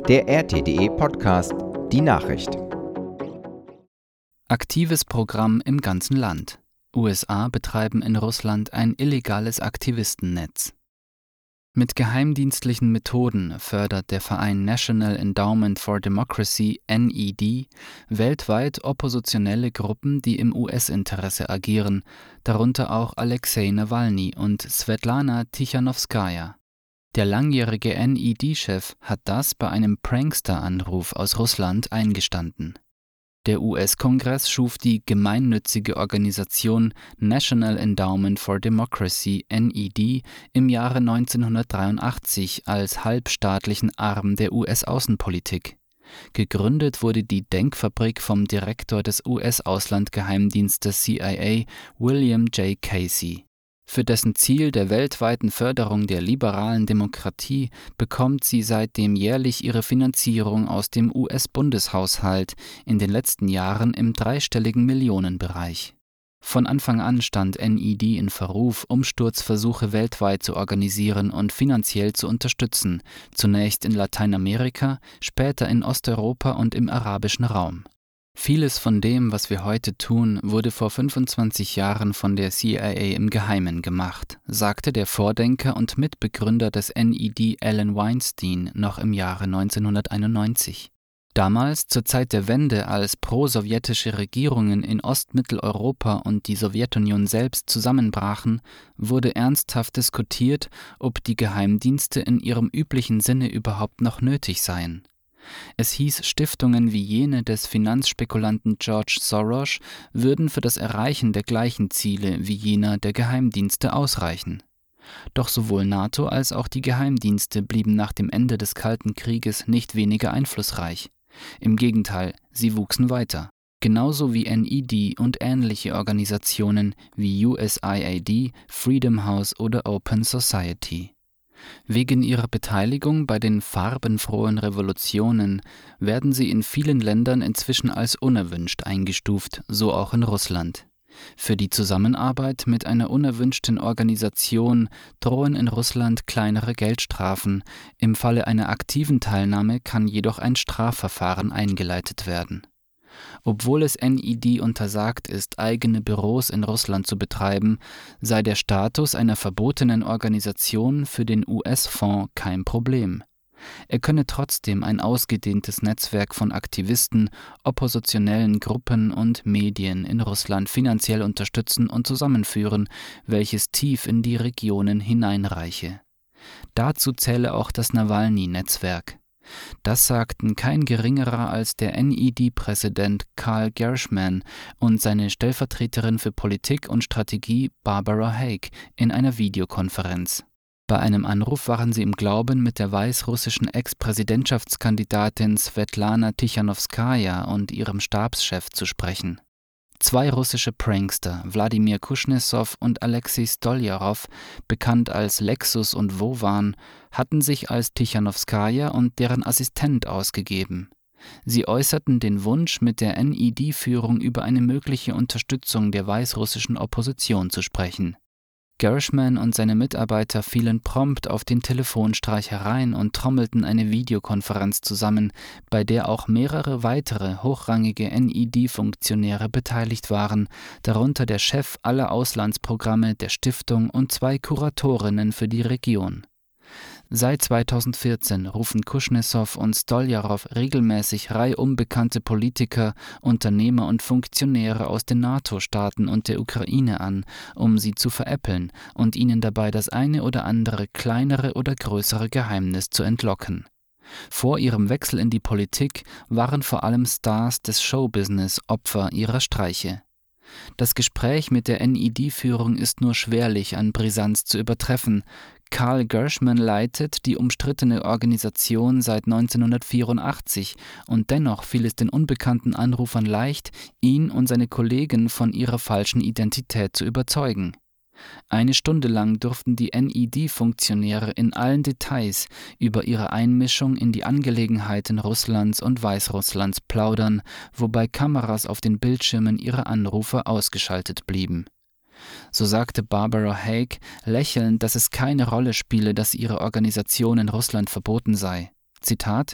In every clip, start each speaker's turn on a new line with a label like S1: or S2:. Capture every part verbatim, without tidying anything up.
S1: Der R T D E Podcast, die Nachricht.
S2: Aktives Programm im ganzen Land. U S A betreiben in Russland ein illegales Aktivistennetz. Mit geheimdienstlichen Methoden fördert der Verein National Endowment for Democracy N E D weltweit oppositionelle Gruppen, die im U S-Interesse agieren, darunter auch Alexei Nawalny und Svetlana Tichanowskaja. Der langjährige N E D-Chef hat das bei einem Prankster-Anruf aus Russland eingestanden. Der U S-Kongress schuf die gemeinnützige Organisation National Endowment for Democracy N E D im Jahre neunzehnhundertdreiundachtzig als halbstaatlichen Arm der U S-Außenpolitik. Gegründet wurde die Denkfabrik vom Direktor des U S-Auslandgeheimdienstes C I A, William J. Casey. Für dessen Ziel der weltweiten Förderung der liberalen Demokratie bekommt sie seitdem jährlich ihre Finanzierung aus dem U S-Bundeshaushalt, in den letzten Jahren im dreistelligen Millionenbereich. Von Anfang an stand N E D in Verruf, Umsturzversuche weltweit zu organisieren und finanziell zu unterstützen, zunächst in Lateinamerika, später in Osteuropa und im arabischen Raum. Vieles von dem, was wir heute tun, wurde vor fünfundzwanzig Jahren von der C I A im Geheimen gemacht, sagte der Vordenker und Mitbegründer des N E D Alan Weinstein noch im Jahre neunzehnhunderteinundneunzig. Damals, zur Zeit der Wende, als pro-sowjetische Regierungen in Ostmitteleuropa und die Sowjetunion selbst zusammenbrachen, wurde ernsthaft diskutiert, ob die Geheimdienste in ihrem üblichen Sinne überhaupt noch nötig seien. Es hieß, Stiftungen wie jene des Finanzspekulanten George Soros würden für das Erreichen der gleichen Ziele wie jener der Geheimdienste ausreichen. Doch sowohl NATO als auch die Geheimdienste blieben nach dem Ende des Kalten Krieges nicht weniger einflussreich. Im Gegenteil, sie wuchsen weiter. Genauso wie N E D und ähnliche Organisationen wie U S I A D, Freedom House oder Open Society. Wegen ihrer Beteiligung bei den farbenfrohen Revolutionen werden sie in vielen Ländern inzwischen als unerwünscht eingestuft, so auch in Russland. Für die Zusammenarbeit mit einer unerwünschten Organisation drohen in Russland kleinere Geldstrafen, im Falle einer aktiven Teilnahme kann jedoch ein Strafverfahren eingeleitet werden. Obwohl es N E D untersagt ist, eigene Büros in Russland zu betreiben, sei der Status einer verbotenen Organisation für den U S-Fonds kein Problem. Er könne trotzdem ein ausgedehntes Netzwerk von Aktivisten, oppositionellen Gruppen und Medien in Russland finanziell unterstützen und zusammenführen, welches tief in die Regionen hineinreiche. Dazu zähle auch das Nawalny-Netzwerk. Das sagten kein geringerer als der N E D-Präsident Karl Gershman und seine Stellvertreterin für Politik und Strategie Barbara Haig in einer Videokonferenz. Bei einem Anruf waren sie im Glauben, mit der weißrussischen Ex-Präsidentschaftskandidatin Svetlana Tichanowskaja und ihrem Stabschef zu sprechen. Zwei russische Prankster, Wladimir Kuznetsov und Alexei Stoljarow, bekannt als Lexus und Wovan, hatten sich als Tichanowskaja und deren Assistent ausgegeben. Sie äußerten den Wunsch, mit der N E D-Führung über eine mögliche Unterstützung der weißrussischen Opposition zu sprechen. Gershman und seine Mitarbeiter fielen prompt auf den Telefonstreich herein und trommelten eine Videokonferenz zusammen, bei der auch mehrere weitere hochrangige N E D-Funktionäre beteiligt waren, darunter der Chef aller Auslandsprogramme der Stiftung und zwei Kuratorinnen für die Region. Seit zweitausendvierzehn rufen Kuznetsov und Stoljarow regelmäßig reihum bekannte Politiker, Unternehmer und Funktionäre aus den NATO-Staaten und der Ukraine an, um sie zu veräppeln und ihnen dabei das eine oder andere kleinere oder größere Geheimnis zu entlocken. Vor ihrem Wechsel in die Politik waren vor allem Stars des Showbusiness Opfer ihrer Streiche. Das Gespräch mit der N E D-Führung ist nur schwerlich an Brisanz zu übertreffen. Karl Gershman leitet die umstrittene Organisation seit neunzehnhundertvierundachtzig und dennoch fiel es den unbekannten Anrufern leicht, ihn und seine Kollegen von ihrer falschen Identität zu überzeugen. Eine Stunde lang durften die N E D-Funktionäre in allen Details über ihre Einmischung in die Angelegenheiten Russlands und Weißrusslands plaudern, wobei Kameras auf den Bildschirmen ihrer Anrufer ausgeschaltet blieben. So sagte Barbara Haig lächelnd, dass es keine Rolle spiele, dass ihre Organisation in Russland verboten sei. Zitat: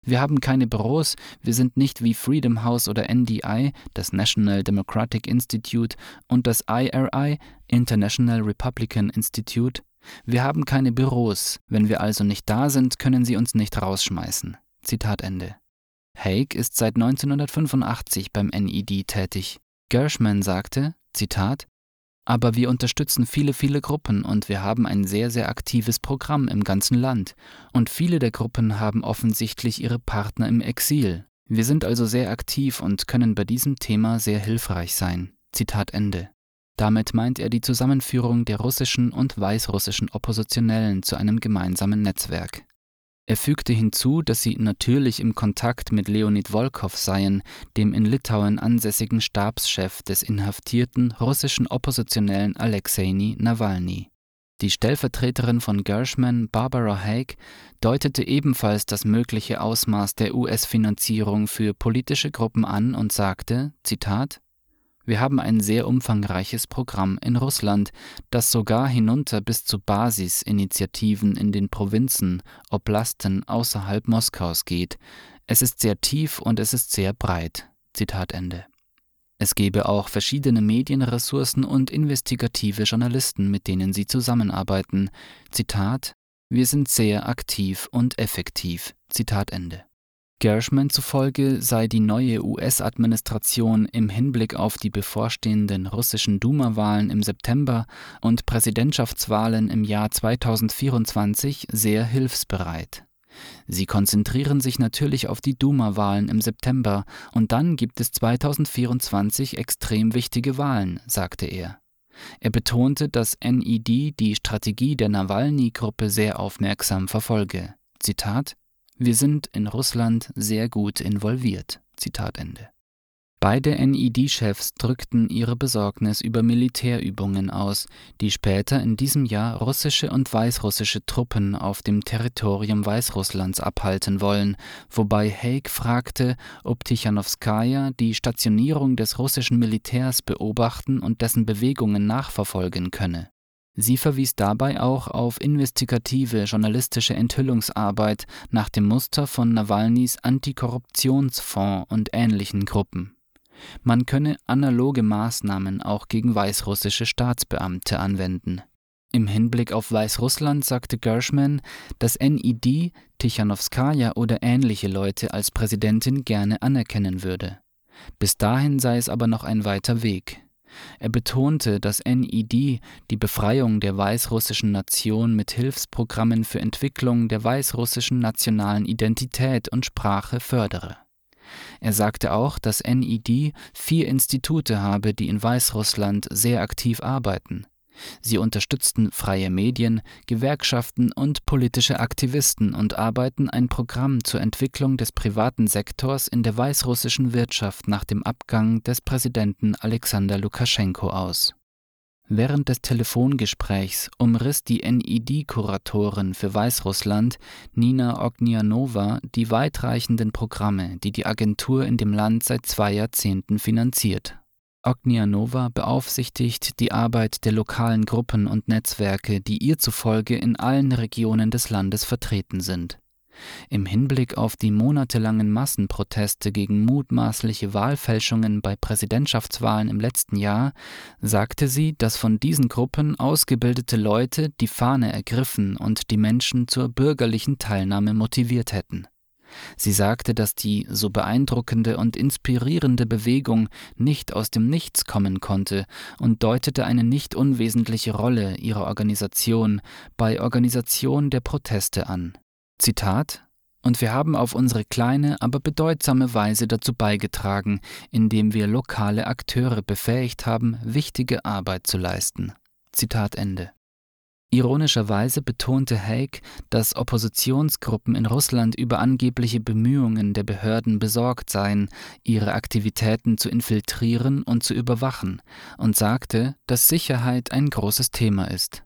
S2: Wir haben keine Büros, wir sind nicht wie Freedom House oder N D I, das National Democratic Institute, und das I R I, International Republican Institute. Wir haben keine Büros. Wenn wir also nicht da sind, können sie uns nicht rausschmeißen. Zitat Ende. Hague ist seit neunzehnhundertfünfundachtzig beim N E D tätig. Gershman sagte, Zitat, aber wir unterstützen viele, viele Gruppen und wir haben ein sehr, sehr aktives Programm im ganzen Land. Und viele der Gruppen haben offensichtlich ihre Partner im Exil. Wir sind also sehr aktiv und können bei diesem Thema sehr hilfreich sein. Zitat Ende. Damit meint er die Zusammenführung der russischen und weißrussischen Oppositionellen zu einem gemeinsamen Netzwerk. Er fügte hinzu, dass sie natürlich im Kontakt mit Leonid Volkov seien, dem in Litauen ansässigen Stabschef des inhaftierten russischen Oppositionellen Alexei Nawalny. Die Stellvertreterin von Gershman, Barbara Hague, deutete ebenfalls das mögliche Ausmaß der U S-Finanzierung für politische Gruppen an und sagte, Zitat, wir haben ein sehr umfangreiches Programm in Russland, das sogar hinunter bis zu Basisinitiativen in den Provinzen, Oblasten außerhalb Moskaus geht. Es ist sehr tief und es ist sehr breit. Zitat Ende. Es gebe auch verschiedene Medienressourcen und investigative Journalisten, mit denen sie zusammenarbeiten. Zitat, wir sind sehr aktiv und effektiv. Zitat Ende. Gershman zufolge sei die neue U S-Administration im Hinblick auf die bevorstehenden russischen Duma-Wahlen im September und Präsidentschaftswahlen im Jahr zweitausendvierundzwanzig sehr hilfsbereit. Sie konzentrieren sich natürlich auf die Duma-Wahlen im September und dann gibt es zweitausendvierundzwanzig extrem wichtige Wahlen, sagte er. Er betonte, dass N E D die Strategie der Nawalny-Gruppe sehr aufmerksam verfolge. Zitat, wir sind in Russland sehr gut involviert. Zitat Ende. Beide N E D-Chefs drückten ihre Besorgnis über Militärübungen aus, die später in diesem Jahr russische und weißrussische Truppen auf dem Territorium Weißrusslands abhalten wollen, wobei Hague fragte, ob Tichanowskaja die Stationierung des russischen Militärs beobachten und dessen Bewegungen nachverfolgen könne. Sie verwies dabei auch auf investigative journalistische Enthüllungsarbeit nach dem Muster von Nawalnys Antikorruptionsfonds und ähnlichen Gruppen. Man könne analoge Maßnahmen auch gegen weißrussische Staatsbeamte anwenden. Im Hinblick auf Weißrussland sagte Gershman, dass N E D Tichanowskaja oder ähnliche Leute als Präsidentin gerne anerkennen würde. Bis dahin sei es aber noch ein weiter Weg. Er betonte, dass N E D die Befreiung der weißrussischen Nation mit Hilfsprogrammen für Entwicklung der weißrussischen nationalen Identität und Sprache fördere. Er sagte auch, dass N E D vier Institute habe, die in Weißrussland sehr aktiv arbeiten. Sie unterstützten freie Medien, Gewerkschaften und politische Aktivisten und arbeiten ein Programm zur Entwicklung des privaten Sektors in der weißrussischen Wirtschaft nach dem Abgang des Präsidenten Alexander Lukaschenko aus. Während des Telefongesprächs umriss die N E D-Kuratorin für Weißrussland, Nina Ognjanova, die weitreichenden Programme, die die Agentur in dem Land seit zwei Jahrzehnten finanziert. Ognjanova beaufsichtigt die Arbeit der lokalen Gruppen und Netzwerke, die ihr zufolge in allen Regionen des Landes vertreten sind. Im Hinblick auf die monatelangen Massenproteste gegen mutmaßliche Wahlfälschungen bei Präsidentschaftswahlen im letzten Jahr sagte sie, dass von diesen Gruppen ausgebildete Leute die Fahne ergriffen und die Menschen zur bürgerlichen Teilnahme motiviert hätten. Sie sagte, dass die so beeindruckende und inspirierende Bewegung nicht aus dem Nichts kommen konnte und deutete eine nicht unwesentliche Rolle ihrer Organisation bei Organisation der Proteste an. Zitat: Und wir haben auf unsere kleine, aber bedeutsame Weise dazu beigetragen, indem wir lokale Akteure befähigt haben, wichtige Arbeit zu leisten. Zitat Ende. Ironischerweise betonte Hague, dass Oppositionsgruppen in Russland über angebliche Bemühungen der Behörden besorgt seien, ihre Aktivitäten zu infiltrieren und zu überwachen, und sagte, dass Sicherheit ein großes Thema ist.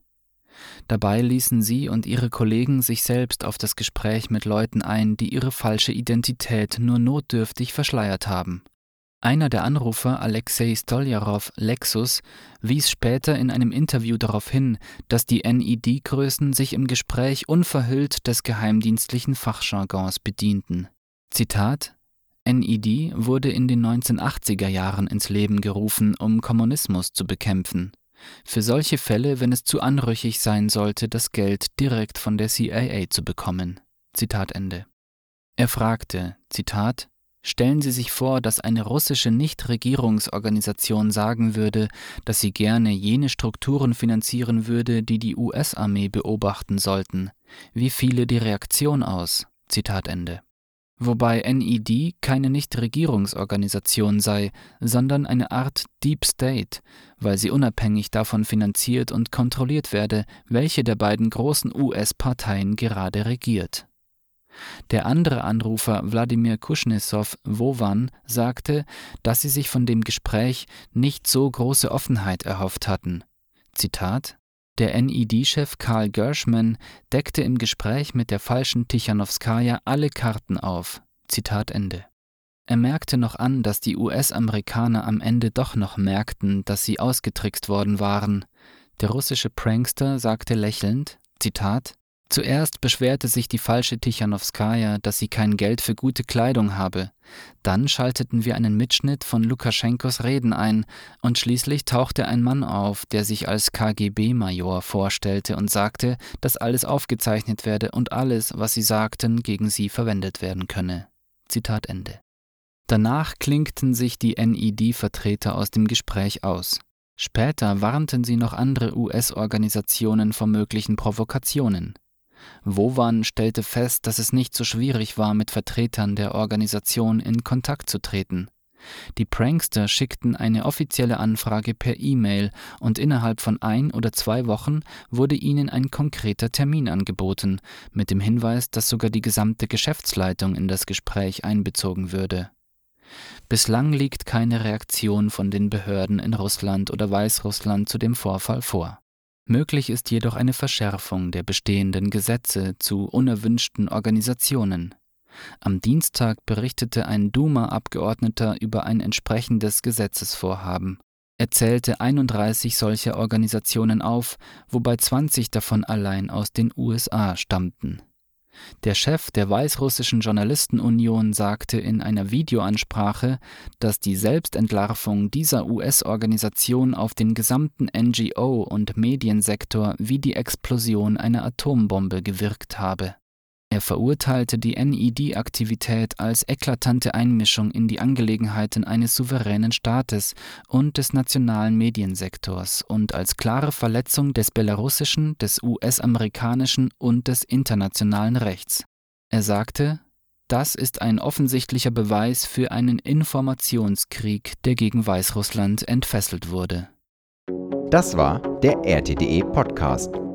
S2: Dabei ließen sie und ihre Kollegen sich selbst auf das Gespräch mit Leuten ein, die ihre falsche Identität nur notdürftig verschleiert haben. Einer der Anrufer, Alexei Stoljarow, Lexus, wies später in einem Interview darauf hin, dass die N E D-Größen sich im Gespräch unverhüllt des geheimdienstlichen Fachjargons bedienten. Zitat: N E D wurde in den neunzehnhundertachtziger Jahren ins Leben gerufen, um Kommunismus zu bekämpfen. Für solche Fälle, wenn es zu anrüchig sein sollte, das Geld direkt von der C I A zu bekommen. Zitat Ende. Er fragte, Zitat: Stellen Sie sich vor, dass eine russische Nichtregierungsorganisation sagen würde, dass sie gerne jene Strukturen finanzieren würde, die die U S-Armee beobachten sollten. Wie fiele die Reaktion aus? Zitat Ende. Wobei N E D keine Nichtregierungsorganisation sei, sondern eine Art Deep State, weil sie unabhängig davon finanziert und kontrolliert werde, welche der beiden großen U S-Parteien gerade regiert. Der andere Anrufer, Wladimir Kuznetsov-Wowan, sagte, dass sie sich von dem Gespräch nicht so große Offenheit erhofft hatten. Zitat: Der N E D-Chef Karl Gershman deckte im Gespräch mit der falschen Tichanowskaja alle Karten auf. Zitat Ende. Er merkte noch an, dass die U S-Amerikaner am Ende doch noch merkten, dass sie ausgetrickst worden waren. Der russische Prankster sagte lächelnd, Zitat: Zuerst beschwerte sich die falsche Tichanowskaja, dass sie kein Geld für gute Kleidung habe. Dann schalteten wir einen Mitschnitt von Lukaschenkos Reden ein und schließlich tauchte ein Mann auf, der sich als K G B-Major vorstellte und sagte, dass alles aufgezeichnet werde und alles, was sie sagten, gegen sie verwendet werden könne. Zitat Ende. Danach klinkten sich die N E D-Vertreter aus dem Gespräch aus. Später warnten sie noch andere U S-Organisationen vor möglichen Provokationen. Wowan stellte fest, dass es nicht so schwierig war, mit Vertretern der Organisation in Kontakt zu treten. Die Prankster schickten eine offizielle Anfrage per E-Mail und innerhalb von ein oder zwei Wochen wurde ihnen ein konkreter Termin angeboten, mit dem Hinweis, dass sogar die gesamte Geschäftsleitung in das Gespräch einbezogen würde. Bislang liegt keine Reaktion von den Behörden in Russland oder Weißrussland zu dem Vorfall vor. Möglich ist jedoch eine Verschärfung der bestehenden Gesetze zu unerwünschten Organisationen. Am Dienstag berichtete ein Duma-Abgeordneter über ein entsprechendes Gesetzesvorhaben. Er zählte einunddreißig solcher Organisationen auf, wobei zwanzig davon allein aus den U S A stammten. Der Chef der Weißrussischen Journalistenunion sagte in einer Videoansprache, dass die Selbstentlarvung dieser U S-Organisation auf den gesamten N G O- und Mediensektor wie die Explosion einer Atombombe gewirkt habe. Er verurteilte die N E D-Aktivität als eklatante Einmischung in die Angelegenheiten eines souveränen Staates und des nationalen Mediensektors und als klare Verletzung des belarussischen, des U S-amerikanischen und des internationalen Rechts. Er sagte, das ist ein offensichtlicher Beweis für einen Informationskrieg, der gegen Weißrussland entfesselt wurde.
S1: Das war der R T D E Podcast.